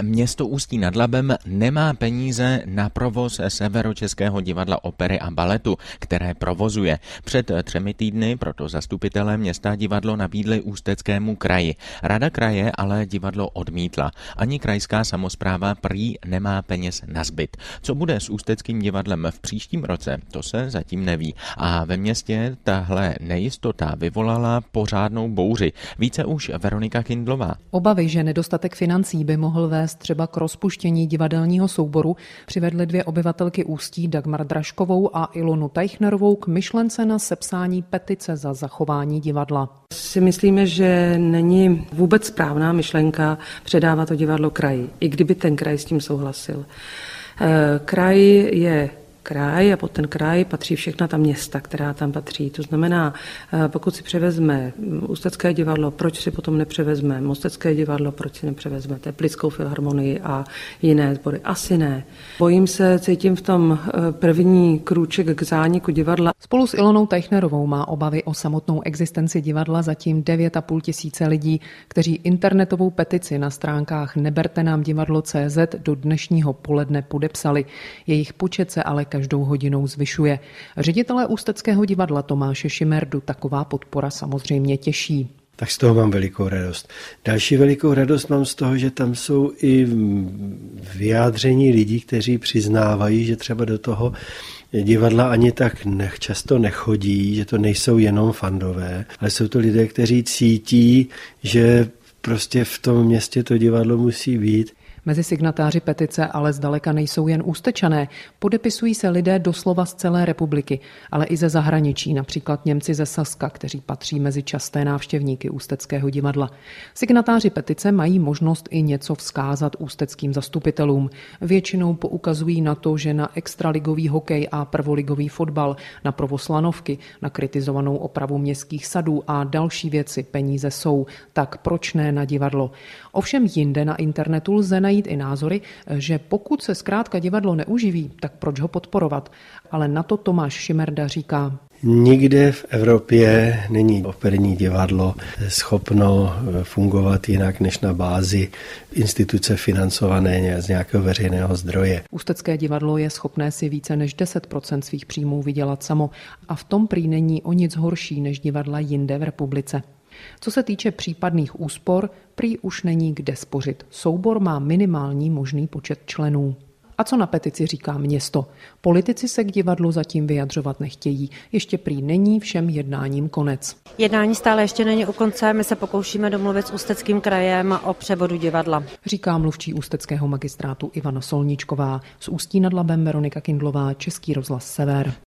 město Ústí nad Labem nemá peníze na provoz Severočeského divadla opery a baletu, které provozuje. Před 3 týdny proto zastupitelé města a divadlo nabídli Ústeckému kraji. Rada kraje ale divadlo odmítla. Ani krajská samospráva prý nemá peněz na zbyt. Co bude s Ústeckým divadlem v příštím roce, to se zatím neví. A ve městě tahle nejistota vyvolala pořádnou bouři. Více už Veronika Kindlová. Obavy, že nedostatek financí by mohl vést třeba k rozpuštění divadelního souboru, přivedly 2 obyvatelky Ústí, Dagmar Dražkovou a Ilonu Teichnerovou, k myšlence na sepsání petice za zachování divadla. Si myslíme, že není vůbec správná myšlenka předávat to divadlo kraji, i kdyby ten kraj s tím souhlasil. Kraj je kraj a pod ten kraj patří všechna ta města, která tam patří. To znamená, pokud si převezme Ústecké divadlo, proč si potom nepřevezme Mostecké divadlo, proč si nepřevezme Teplickou filharmonii a jiné sbory? Asi ne. Bojím se, cítím v tom první krůček k zániku divadla. Spolu s Ilonou Teichnerovou má obavy o samotnou existenci divadla zatím 9,5 tisíce lidí, kteří internetovou petici na stránkách nebertenamdivadlo.cz do dnešního poledne podepsali. Jejich počet se ale každou hodinou zvyšuje. Ředitele Ústeckého divadla Tomáše Šimerdu taková podpora samozřejmě těší. Tak z toho mám velikou radost. Další velikou radost mám z toho, že tam jsou i vyjádření lidí, kteří přiznávají, že třeba do toho divadla ani tak často nechodí, že to nejsou jenom fandové, ale jsou to lidé, kteří cítí, že prostě v tom městě to divadlo musí být. Mezi signatáři petice ale zdaleka nejsou jen Ústečané. Podepisují se lidé doslova z celé republiky, ale i ze zahraničí, například Němci ze Saska, kteří patří mezi časté návštěvníky Ústeckého divadla. Signatáři petice mají možnost i něco vzkázat ústeckým zastupitelům. Většinou poukazují na to, že na extraligový hokej a prvoligový fotbal, na provoz lanovky, na kritizovanou opravu městských sadů a další věci peníze jsou. Tak proč ne na divadlo? Ovšem jinde na internetu lze najít i názory, že pokud se zkrátka divadlo neuživí, tak proč ho podporovat? Ale na to Tomáš Šimerda říká: Nikde v Evropě není operní divadlo schopno fungovat jinak než na bázi instituce financované z nějakého veřejného zdroje. Ústecké divadlo je schopné si více než 10% svých příjmů vydělat samo a v tom prý není o nic horší než divadla jinde v republice. Co se týče případných úspor, prý už není kde spořit. Soubor má minimální možný počet členů. A co na petici říká město? Politici se k divadlu zatím vyjadřovat nechtějí. Ještě prý není všem jednáním konec. Jednání stále ještě není u konce, my se pokoušíme domluvit s Ústeckým krajem o převodu divadla. Říká mluvčí Ústeckého magistrátu Ivana Solničková. Z Ústí nad Labem Veronika Kindlová, Český rozhlas Sever.